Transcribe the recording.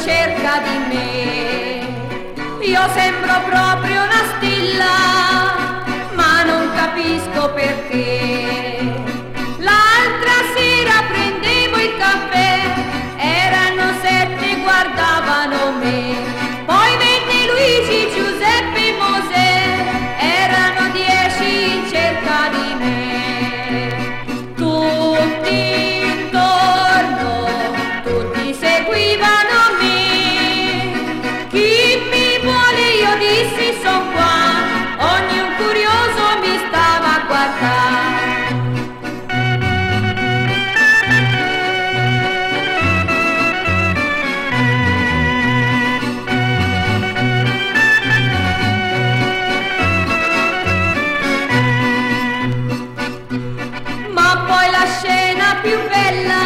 cerca di me. Io sembro proprio una stilla, ma non capisco perché. L'altra sera prendevo il caffè, erano 7, guardavano me. Poi venne Luigi, Giuseppe e Mosè, erano 10 in cerca di me. Tutti intorno, tutti seguivano me. Chi mi vuole, io dissi, son qua, ogni un curioso mi stava a guardare. Ma poi la scena più bella